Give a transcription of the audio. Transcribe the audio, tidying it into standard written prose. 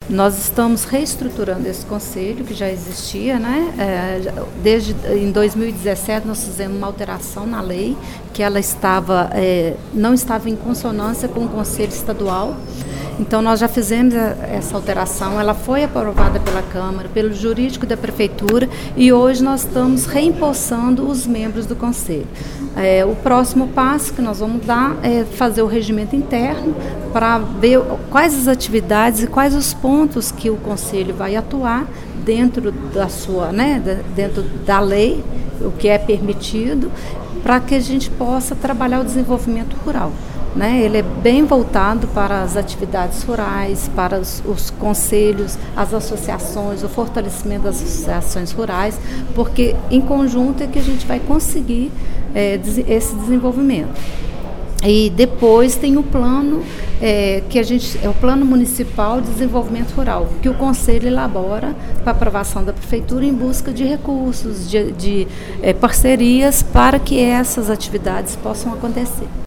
Nós estamos reestruturando esse conselho, que já existia, né? Desde em 2017 nós fizemos uma alteração na lei, que ela não estava em consonância com o Conselho Estadual. Então nós já fizemos essa alteração, ela foi aprovada pela Câmara, pelo jurídico da Prefeitura, e hoje nós estamos reempossando os membros do Conselho. O próximo passo que nós vamos dar é fazer o regimento interno para ver quais as atividades e quais os pontos que o Conselho vai atuar dentro dentro da lei, o que é permitido, para que a gente possa trabalhar o desenvolvimento rural. Ele é bem voltado para as atividades rurais, para os conselhos, as associações, o fortalecimento das associações rurais, porque em conjunto é que a gente vai conseguir esse desenvolvimento. E depois tem o plano, é o Plano Municipal de Desenvolvimento Rural, que o Conselho elabora para aprovação da Prefeitura em busca de recursos, de parcerias para que essas atividades possam acontecer.